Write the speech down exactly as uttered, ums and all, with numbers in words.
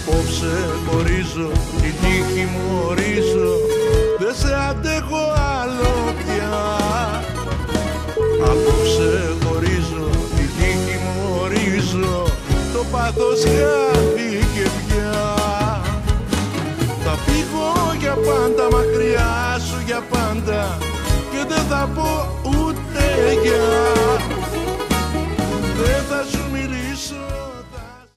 Απόψε χωρίζω, τη τύχη μου ορίζω, δεν σε αντέχω άλλο πια. Απόψε χωρίζω, τη τύχη μου ορίζω, το πάθος χάθηκε πια. Θα φύγω για πάντα μακριά σου για πάντα και δεν θα πω ούτε γεια.